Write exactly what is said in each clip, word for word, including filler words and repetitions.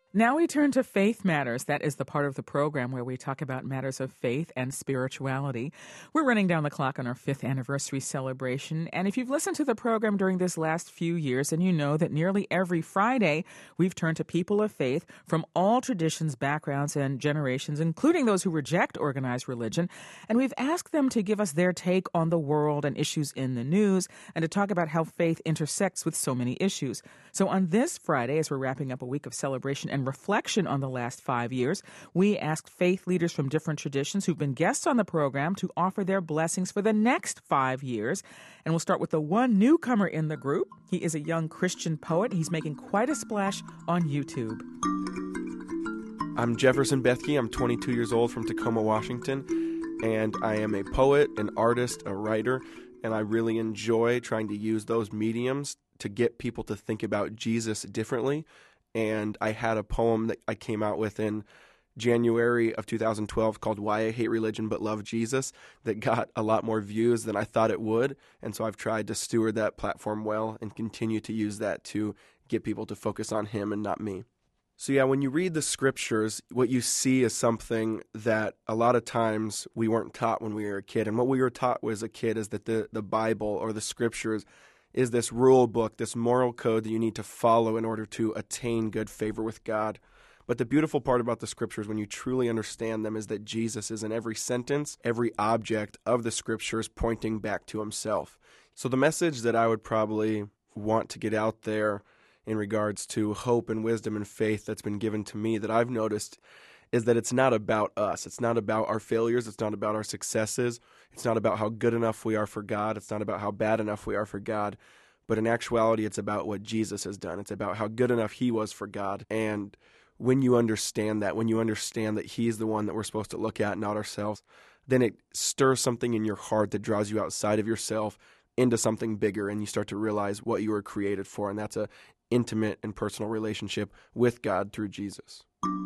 Now we turn to Faith Matters. That is the part of the program where we talk about matters of faith and spirituality. We're running down the clock on our fifth anniversary celebration. And if you've listened to the program during this last few years, then you know that nearly every Friday we've turned to people of faith from all traditions, backgrounds, and generations, including those who reject organized religion. And we've asked them to give us their take on the world and issues in the news and to talk about how faith intersects with so many issues. So on this Friday, as we're wrapping up a week of celebration and reflection on the last five years, we asked faith leaders from different traditions who've been guests on the program to offer their blessings for the next five years. And we'll start with the one newcomer in the group. He is a young Christian poet. He's making quite a splash on YouTube. I'm Jefferson Bethke. I'm twenty-two years old from Tacoma, Washington, and I am a poet, an artist, a writer, and I really enjoy trying to use those mediums to get people to think about Jesus differently. And I had a poem that I came out with in January of two thousand twelve called Why I Hate Religion But Love Jesus that got a lot more views than I thought it would. And so I've tried to steward that platform well and continue to use that to get people to focus on him and not me. So yeah, when you read the scriptures, what you see is something that a lot of times we weren't taught when we were a kid. And what we were taught as a kid is that the, the Bible or the scriptures is this rule book, this moral code that you need to follow in order to attain good favor with God. But the beautiful part about the scriptures, when you truly understand them, is that Jesus is in every sentence, every object of the scriptures pointing back to himself. So the message that I would probably want to get out there in regards to hope and wisdom and faith that's been given to me that I've noticed is that it's not about us. It's not about our failures. It's not about our successes. It's not about how good enough we are for God. It's not about how bad enough we are for God. But in actuality, it's about what Jesus has done. It's about how good enough he was for God. And when you understand that, when you understand that he's the one that we're supposed to look at, not ourselves, then it stirs something in your heart that draws you outside of yourself into something bigger, and you start to realize what you were created for, and that's an intimate and personal relationship with God through Jesus.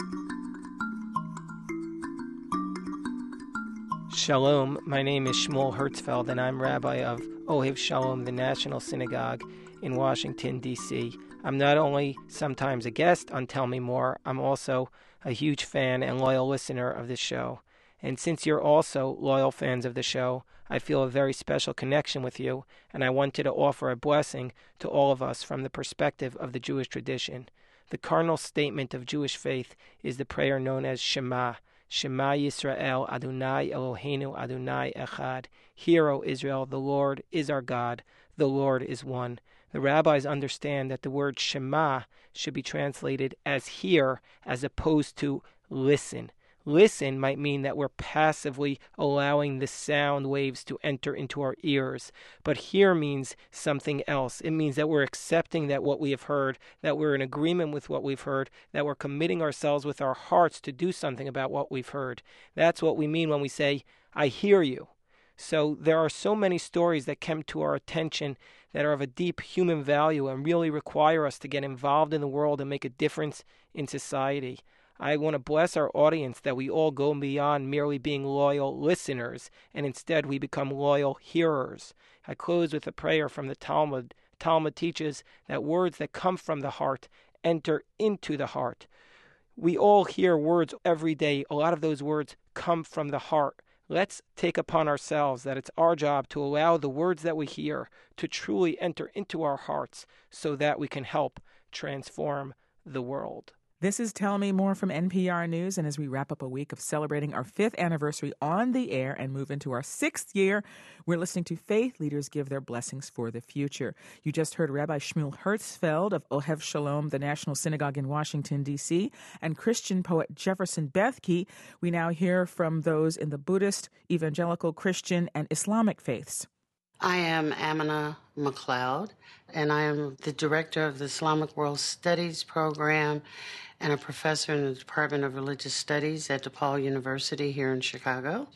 Shalom, my name is Shmuel Hertzfeld, and I'm rabbi of Ohev Shalom, the National Synagogue in Washington, D C I'm not only sometimes a guest on Tell Me More, I'm also a huge fan and loyal listener of the show. And since you're also loyal fans of the show, I feel a very special connection with you, and I wanted to offer a blessing to all of us from the perspective of the Jewish tradition. The cardinal statement of Jewish faith is the prayer known as Shema. Shema Yisrael, Adonai Eloheinu, Adonai Echad. Hear, O Israel, the Lord is our God, the Lord is one. The rabbis understand that the word Shema should be translated as hear as opposed to listen. Listen might mean that we're passively allowing the sound waves to enter into our ears. But hear means something else. It means that we're accepting that what we have heard, that we're in agreement with what we've heard, that we're committing ourselves with our hearts to do something about what we've heard. That's what we mean when we say, I hear you. So there are so many stories that come to our attention that are of a deep human value and really require us to get involved in the world and make a difference in society. I want to bless our audience that we all go beyond merely being loyal listeners, and instead we become loyal hearers. I close with a prayer from the Talmud. Talmud teaches that words that come from the heart enter into the heart. We all hear words every day. A lot of those words come from the heart. Let's take upon ourselves that it's our job to allow the words that we hear to truly enter into our hearts so that we can help transform the world. This is Tell Me More from N P R News, and as we wrap up a week of celebrating our fifth anniversary on the air and move into our sixth year, we're listening to faith leaders give their blessings for the future. You just heard Rabbi Shmuel Hertzfeld of Ohev Shalom, the National Synagogue in Washington, D C, and Christian poet Jefferson Bethke. We now hear from those in the Buddhist, evangelical, Christian, and Islamic faiths. I am Amina McLeod, and I am the director of the Islamic World Studies program and a professor in the Department of Religious Studies at DePaul University here in Chicago.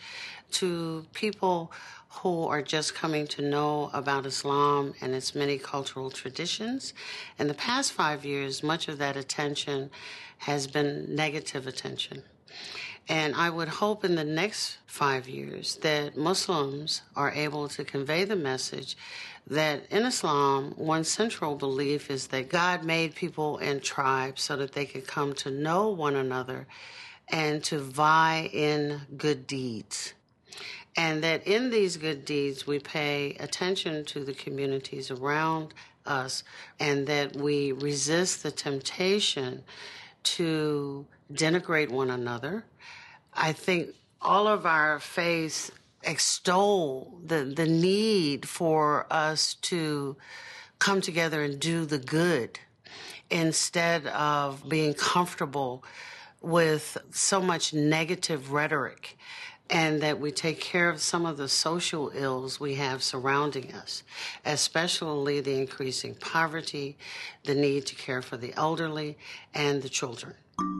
To people who are just coming to know about Islam and its many cultural traditions, in the past five years, much of that attention has been negative attention. And I would hope in the next five years that Muslims are able to convey the message that in Islam, one central belief is that God made people in tribes so that they could come to know one another and to vie in good deeds. And that in these good deeds, we pay attention to the communities around us, and that we resist the temptation to denigrate one another. I think all of our faiths extol the, the need for us to come together and do the good instead of being comfortable with so much negative rhetoric, and that we take care of some of the social ills we have surrounding us, especially the increasing poverty, the need to care for the elderly, and the children.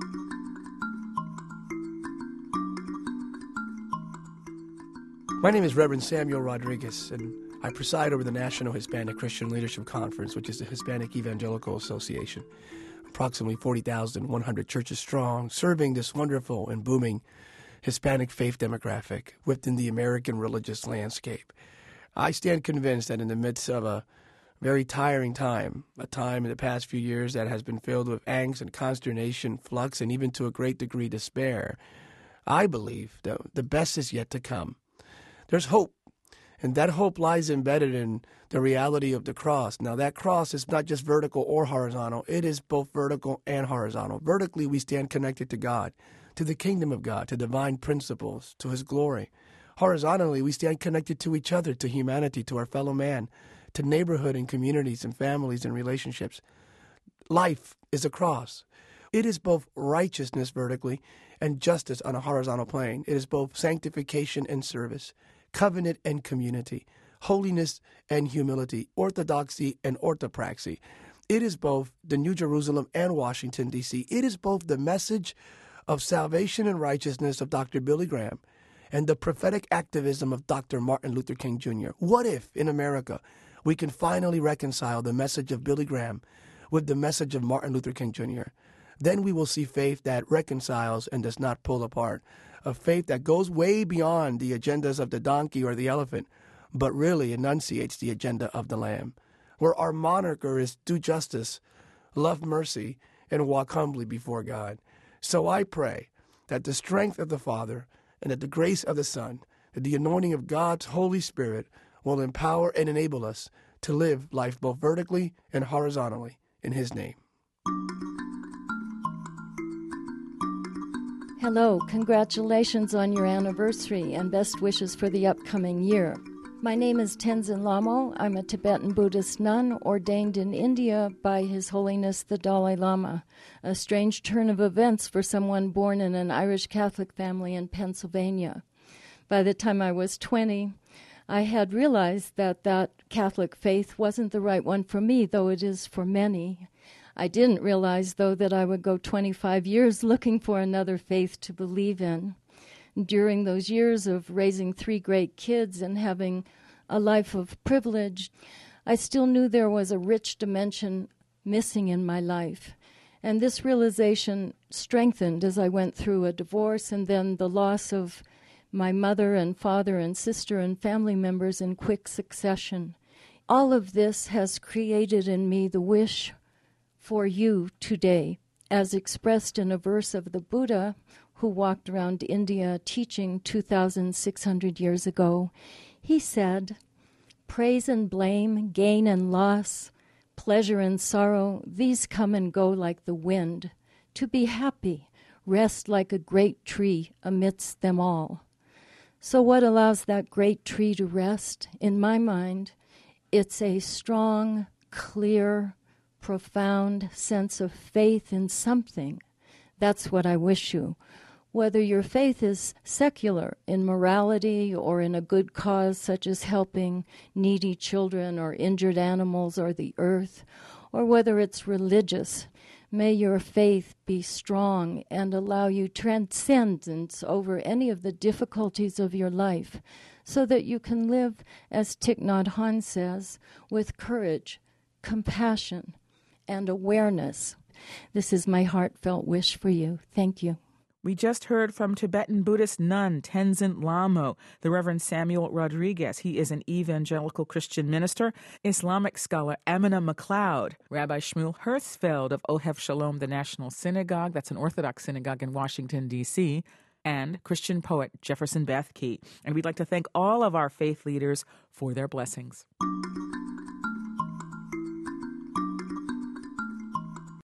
My name is Reverend Samuel Rodriguez, and I preside over the National Hispanic Christian Leadership Conference, which is the Hispanic Evangelical Association. Approximately forty thousand one hundred churches strong, serving this wonderful and booming Hispanic faith demographic within the American religious landscape. I stand convinced that in the midst of a very tiring time, a time in the past few years that has been filled with angst and consternation, flux, and even to a great degree despair, I believe that the best is yet to come. There's hope, and that hope lies embedded in the reality of the cross. Now, that cross is not just vertical or horizontal. It is both vertical and horizontal. Vertically, we stand connected to God, to the kingdom of God, to divine principles, to his glory. Horizontally, we stand connected to each other, to humanity, to our fellow man, to neighborhood and communities and families and relationships. Life is a cross. It is both righteousness vertically and justice on a horizontal plane. It is both sanctification and service, covenant and community, holiness and humility, orthodoxy and orthopraxy. It is both the New Jerusalem and Washington, D C It is both the message of salvation and righteousness of Doctor Billy Graham and the prophetic activism of Doctor Martin Luther King Junior What if, in America, we can finally reconcile the message of Billy Graham with the message of Martin Luther King Junior? Then we will see faith that reconciles and does not pull apart, a faith that goes way beyond the agendas of the donkey or the elephant, but really enunciates the agenda of the Lamb, where our moniker is do justice, love mercy, and walk humbly before God. So I pray that the strength of the Father and that the grace of the Son, that the anointing of God's Holy Spirit will empower and enable us to live life both vertically and horizontally in his name. Hello, congratulations on your anniversary and best wishes for the upcoming year. My name is Tenzin Lamo. I'm a Tibetan Buddhist nun ordained in India by His Holiness the Dalai Lama, a strange turn of events for someone born in an Irish Catholic family in Pennsylvania. By the time I was twenty, I had realized that that Catholic faith wasn't the right one for me, though it is for many. I didn't realize, though, that I would go twenty-five years looking for another faith to believe in. During those years of raising three great kids and having a life of privilege, I still knew there was a rich dimension missing in my life. And this realization strengthened as I went through a divorce and then the loss of my mother and father and sister and family members in quick succession. All of this has created in me the wish for you today, as expressed in a verse of the Buddha, who walked around India teaching two thousand six hundred years ago. He said, "Praise and blame, gain and loss, pleasure and sorrow, these come and go like the wind. To be happy, rest like a great tree amidst them all." So what allows that great tree to rest? In my mind, it's a strong, clear, profound sense of faith in something. That's what I wish you. Whether your faith is secular, in morality, or in a good cause such as helping needy children or injured animals or the earth, or whether it's religious, may your faith be strong and allow you transcendence over any of the difficulties of your life, so that you can live, as Thich Nhat Hanh says, with courage, compassion, and awareness. This is my heartfelt wish for you. Thank you. We just heard from Tibetan Buddhist nun Tenzin Lamo, the Reverend Samuel Rodriguez. He is an evangelical Christian minister, Islamic scholar Amina McLeod, Rabbi Shmuel Herzfeld of Ohev Shalom, the National Synagogue, that's an Orthodox synagogue in Washington, D C, and Christian poet Jefferson Bethke. And we'd like to thank all of our faith leaders for their blessings.